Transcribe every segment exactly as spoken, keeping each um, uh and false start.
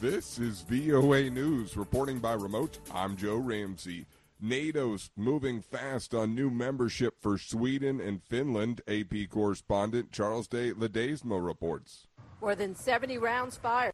This is V O A News. Reporting by remote, I'm Joe Ramsey. NATO's moving fast on new membership for Sweden and Finland, A P correspondent Charles de Ledesma reports. More than seventy rounds fired.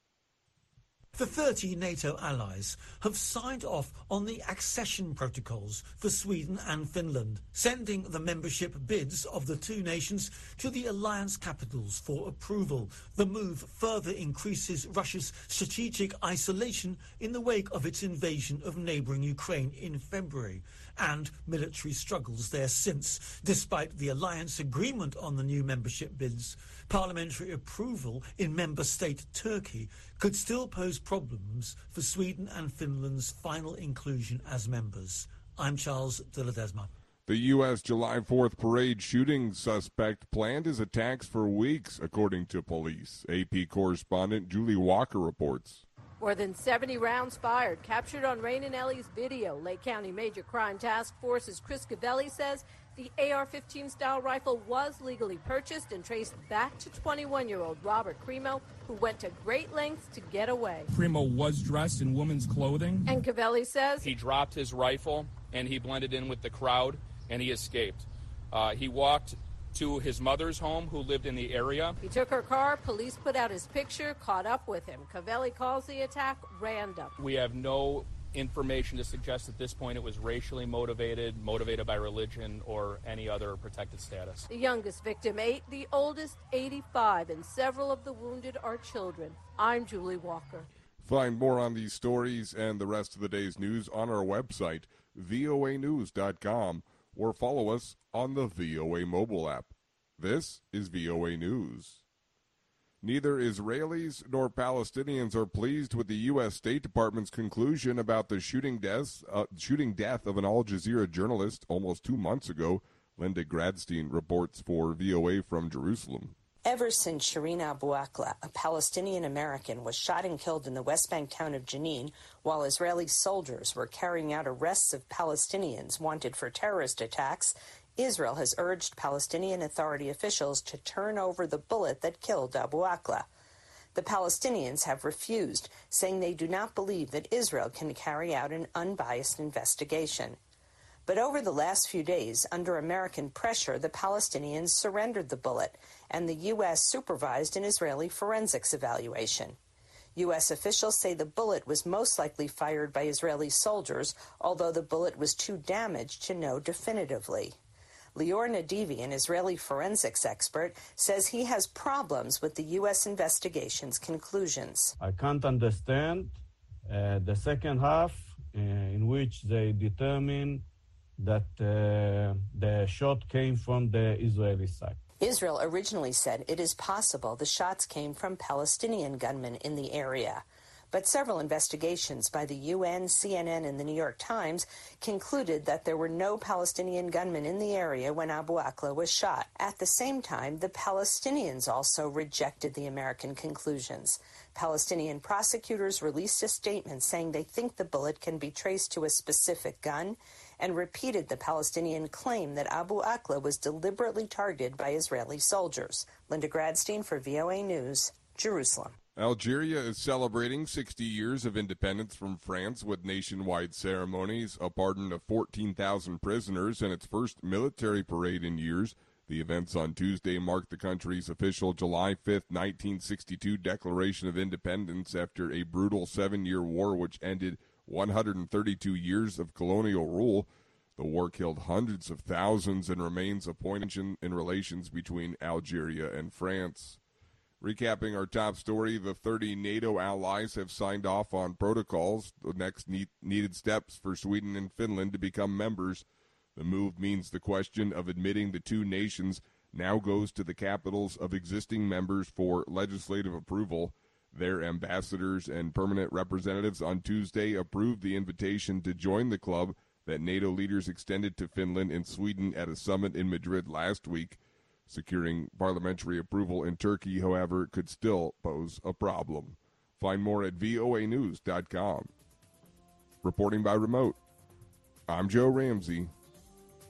The thirty NATO allies have signed off on the accession protocols for Sweden and Finland, sending the membership bids of the two nations to the alliance capitals for approval. The move further increases Russia's strategic isolation in the wake of its invasion of neighbouring Ukraine in February and military struggles there since. Despite the alliance agreement on the new membership bids, parliamentary approval in member state Turkey could still pose problems for Sweden and Finland's final inclusion as members. I'm Charles de Ledesma. The U S July fourth parade shooting suspect planned his attacks for weeks, according to police. A P correspondent Julie Walker reports. More than seventy rounds fired, captured on Rain and Ellie's video. Lake County Major Crime Task Force's Chris Gavelli says the A R fifteen style rifle was legally purchased and traced back to twenty-one-year-old Robert Cremo, who went to great lengths to get away. Cremo was dressed in women's clothing. And Gavelli says he dropped his rifle and he blended in with the crowd and he escaped. Uh, he walked to his mother's home, who lived in the area. He took her car. Police put out his picture, caught up with him. Cavelli calls the attack random. We have no information to suggest at this point it was racially motivated, motivated by religion, or any other protected status. The youngest victim, eight, the oldest, eighty-five, and several of the wounded are children. I'm Julie Walker. Find more on these stories and the rest of the day's news on our website, V O A news dot com, or follow us on the V O A mobile app. This is V O A News. Neither Israelis nor Palestinians are pleased with the U S State Department's conclusion about the shooting deaths, uh, shooting death of an Al Jazeera journalist almost two months ago. Linda Gradstein reports for V O A from Jerusalem. Ever since Shireen Abu Akleh, a Palestinian-American, was shot and killed in the West Bank town of Jenin while Israeli soldiers were carrying out arrests of Palestinians wanted for terrorist attacks, Israel has urged Palestinian Authority officials to turn over the bullet that killed Abu Akleh. The Palestinians have refused, saying they do not believe that Israel can carry out an unbiased investigation. But over the last few days, under American pressure, the Palestinians surrendered the bullet, and the U S supervised an Israeli forensics evaluation. U S officials say the bullet was most likely fired by Israeli soldiers, although the bullet was too damaged to know definitively. Lior Nadivi, an Israeli forensics expert, says he has problems with the U S investigation's conclusions. I can't understand uh, the second half uh, in which they determine that uh, the shot came from the Israeli side. Israel originally said it is possible the shots came from Palestinian gunmen in the area. But several investigations by the U N, C N N, and the New York Times concluded that there were no Palestinian gunmen in the area when Abu Akleh was shot. At the same time, the Palestinians also rejected the American conclusions. Palestinian prosecutors released a statement saying they think the bullet can be traced to a specific gun and repeated the Palestinian claim that Abu Akleh was deliberately targeted by Israeli soldiers. Linda Gradstein for V O A News, Jerusalem. Algeria is celebrating sixty years of independence from France with nationwide ceremonies, a pardon of fourteen thousand prisoners, and its first military parade in years. The events on Tuesday marked the country's official July fifth, nineteen sixty-two Declaration of Independence after a brutal seven-year war which ended one hundred thirty-two years of colonial rule. The war killed hundreds of thousands and remains a point in relations between Algeria and France. Recapping our top story, the thirty NATO allies have signed off on protocols, the next need, needed steps for Sweden and Finland to become members. The move means the question of admitting the two nations now goes to the capitals of existing members for legislative approval. Their ambassadors and permanent representatives on Tuesday approved the invitation to join the club that NATO leaders extended to Finland and Sweden at a summit in Madrid last week. Securing parliamentary approval in Turkey, however, could still pose a problem. Find more at V O A news dot com. Reporting by remote, I'm Joe Ramsey.